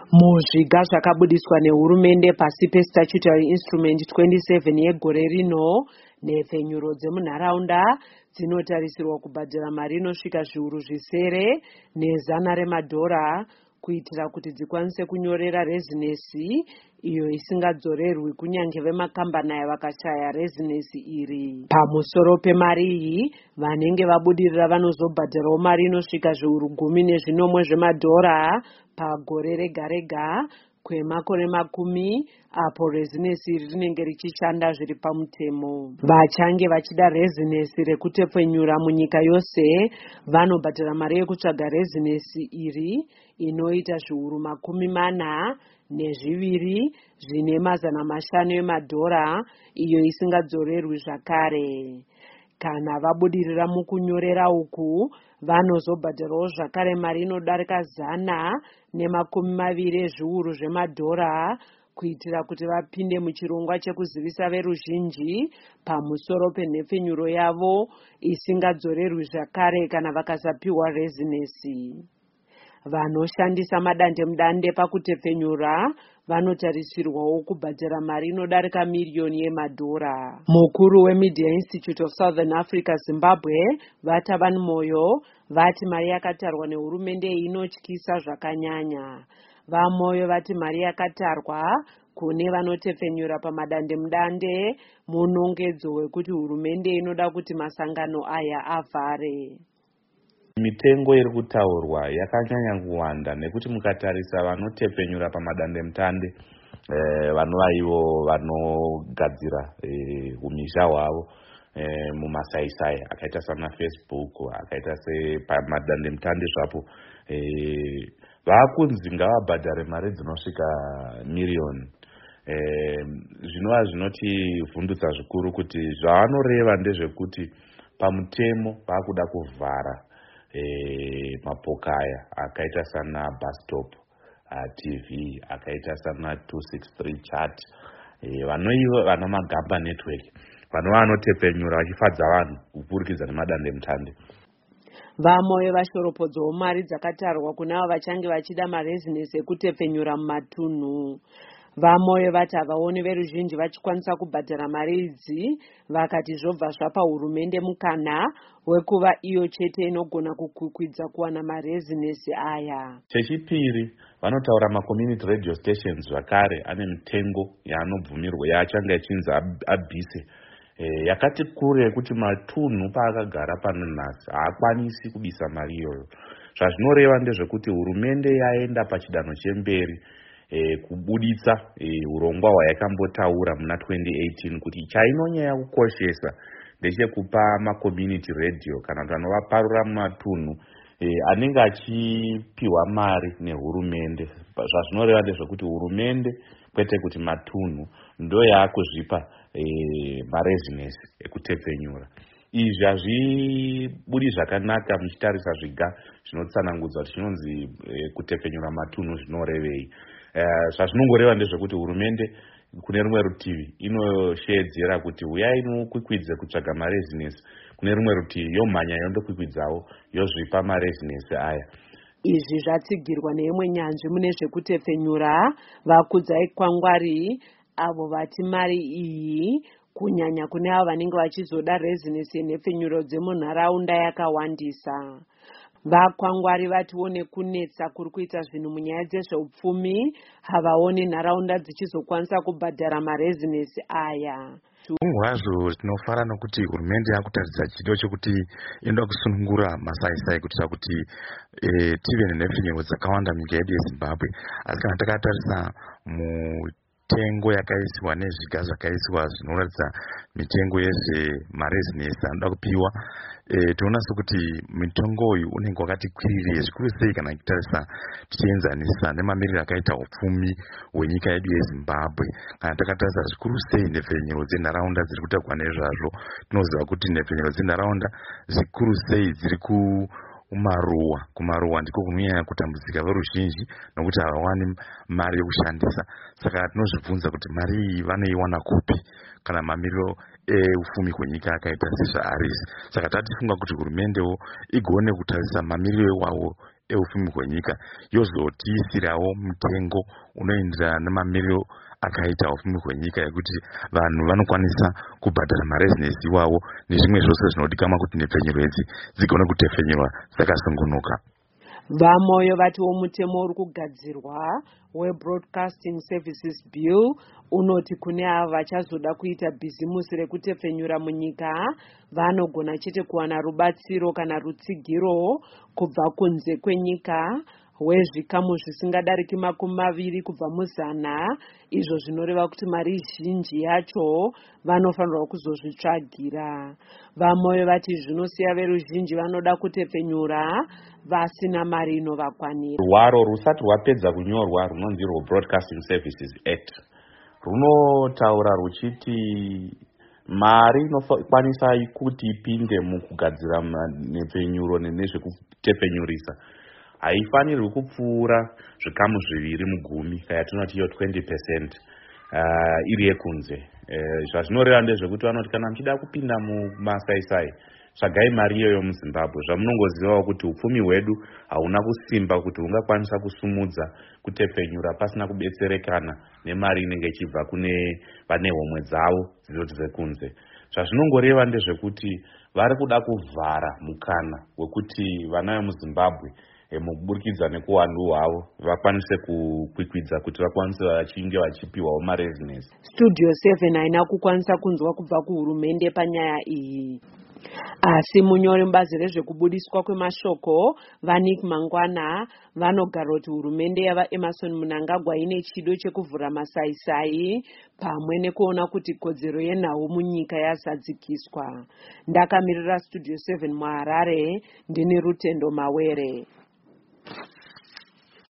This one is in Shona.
Muzviga zvakabudiswa nehurumende pasi peStatutory Instrument 27 yegore rino, nhefenyuro dzemunharaunda dzinotarisirwa kubhadhara mari inosvika zviuru zvisere nezana remadhora kuitira kuti dzikwanise kunyorera rezinesi iyo isingadzorerwi kunyange vemakambani aya vakashaya rezinesi iri. Pamusoro pemari iyi, vanenge vabudirira vanozobhadharawo mari inosvika zviuru 10 zvemadhora pagore rega rega kwemakore 10 apo rezinesi iri rinenge richishanda zviri pamutemo. Vachange vachida rezinesi rekutepfenyura munyika yose vanobhadhara mari yekutsvaga rezinesi iri inoita zviuru 42 zvine mazana 5 emadhora iyo isingadzorerwi zvakare. Kana vabudirira mukunyorera uku, vanozobhadharawo zvakare mari inodarika 120 ezviuru zvemadhora kuitira kuti vapinde muchirongwa chekuzivisa veruzhinji pamusoro penhefenyuro yavo isingadzorerwi zvakare kana vakasapiwa rezinesi. Vanoshandisa madandemutande pakutepfenyura vanotarisirwawo kubhadhara mari inodarika miriyoni yemadhora. Mukuru weMedia Institute of Southern Africa Zimbabwe, Vataban Moyo, vati mari yakatarwa nehurumende inotyisa zvakanyanya. VaMoyo vati mari yakatarwa kune vanotepfenyura pamadandemutande munongedzo wekuti hurumende inoda kuti masangano aya avhare. Mitengo iri kutaurwa yakanyanya kuwanda nekuti mukatarisa vanotepfenyura pamadandemutande vanova ivo vanogadzira umisha hwavo mumasaisai akaita sana Facebook, akaita sepamadandemutande zvapo, vakunzi ngavabhadhare mari dzinosvika miriyoni. Zvinova zvinotivhundutsa zvikuru kuti zvavanoreva ndezvekuti pamutemo vakuda kuvhara mapokaya akaita sana bus stop, TV, akaita sana 263 chat, vana magamba network, vanotepfenyura vachifadza vanhu kupfurikidza nemadandemutande. VaMoyo vashoropodzawo mari dzakatarwa kunavo vachange vachida marezinesi ekutepfenyura mumatunhu. VaMoyo vati havaoni veruzhinji vachikwanisa kubhadhara mari idzi, vakati zvobva zvapa hurumende mukana wekuva iyo chete inogona kukwikwidza kuwana marezinesi aya. Chechipiri, vanotaura macommunity radio stations zvakare ane mitengo yaanobvumirwa yaachanga achinzi abhise yakati kure yekuti matunhu paakagara pano nhasi haakwanisi kubisa mari iyoyo. Zvazvinoreva ndezvekuti hurumende yaenda pachidanho chemberi kubuditsa urongwa hwayakambotaura muna 2018 kuti chainonyanya kukoshesa ndechekupa macommunity radio kana kuti anovaparura mumatunhu anenge achipiwa mari nehurumende. Zvazvinoreva ndezvekuti hurumende kwete kuti matunhu ndo yaakuzvipa marezinesi ekutepfenyura. Izvi hazvibudi zvakanaka muchitarisa zviga zvinotsanangudza kuti chinonzi kutepfenyura matunhu zvinorevei. Zvazvinongoreva ndezvekuti hurumende kune rumwe rutivi inoshedzera kuti uyai mukwikwidze kutsvaga marezinesi, kune rumwe rutivi yomhanya yondokwikwidzawo yozvipa marezinesi aya. Izvi zvatsigirwa neimwe nyanzvi mune zvekutepfenyura, vakudzai kwangwari avo vati mari iyi kunyanya kune avo vanenge vachizoda rezinesi yenhefenyuro dzemunharaunda yakawandisa. Vakwangwari vatiwo nekunetsa kuri kuita zvinhu munyaya dzezveupfumi havaoni nharaunda dzichizokwanisa kubhadhara marezinesi aya. Zvazvo tinofara nokuti hurumende yakutaridza chido chekuti inoda kusunungura masaisai kuitira kuti tive nenhefenyuro dzakawanda munyika yedu yeZimbabwe. Asi kana takatarisa mitengo yakaiswa nezviga zvakaiswa zvinoratidza mitengo yezvemarezinesi anoda kupiwa, tinoona sokuti mutengo uyu unenge wakati kwirirei zvikuru sei kana kutarisa tichienzanisa nemamiriro akaita upfumi hwenyika yedu yeZimbabwe. Kana takatarisa zvikuru sei nhefenyuro dzenharaunda dziri kutakwa nezvazvo, tinoziva kuti nhefenyuro dzenharaunda zvikuru sei dziri kumaruwa ndiko kunonyanya kutambudzika veruzhinji nokuti havawani mari yokushandisa. Saka tinozvibvunza kuti mari iyi vanoiwana kupi kana mamiriro eupfumi hwenyika akaita sezvaarisi. Saka tatifunga kuti hurumendewo igone kutarisa mamiriro iwawo eupfumi hwenyika yozotiisirawo mutengo unoenderana nemamiriro akaita upfumi hwenyika yekuti vanhu vanokwanisa kubhadhara marezinesi iwawo nezvimwe zvose zvinodikanwa kuti nhepfenyuro idzi dzigone kutefenyurwa dzakasungunuka. Vamoyo vatiwo mutemo uri kugadzirwa weBroadcasting Services Bill unoti kune ava vachazoda kuita bhizimusi rekutefenyura munyika vanogona chete kuwana rubatsiro kana rutsigiro kubva kunze kwenyika wezvikamu zvisingadariki 20 kubva muzana, izvo zvinoreva kuti mari zhinji yacho vanofanirwa kuzozvitsvagira. Vamoyo vati zvinosiya veruzhinji vanoda kutefenyura vasina mari inovakwanira. Rwaro rusati rwapedza kunyorwa runonzi Broadcasting Services Act runotaura ruchiti mari inokwanisa kuti ipinde mukugadzira nhepfenyuro nezvekutefenyurisa haifanirwi kupfuura zvikamu 2 kaya tinoti iyo 20% iri yekunze. Zvazvinoreva ndezvekuti vanoti kana muchida kupinda mumasaisai tsvagai mari iyoyo muZimbabwe. Zvamunongozivawo kuti upfumi hwedu hauna kusimba kuti hungakwanisa kusumudza kutefenyura pasina kubetserekana nemari inenge ichibva kune vane homwe dzavo dzizoti dzekunze. Zvazvinongoreva ndezvekuti vari kuda kuvhara mukana wekuti vana vemuZimbabwe mukuburikidza nekuwandu hwavo vakwanise kukwikwidza kuti vakwanise vachinge vachipiwawo marezinesi. Studio 7 haina kukwanisa kunzwa kubva kuhurumende panyaya iyi. Asi munyori mubazi rezvekubudiswa kwemashoko Vanik Mangwana vanogara kuti hurumende yavaEmmerson Mnangagwa ine chido chekuvhura masaisai pamwe nekuona kuti kodzero yenhau munyika yazadzikiswa. Ndakamirira Studio 7 muHarare ndini Rutendo Mawere.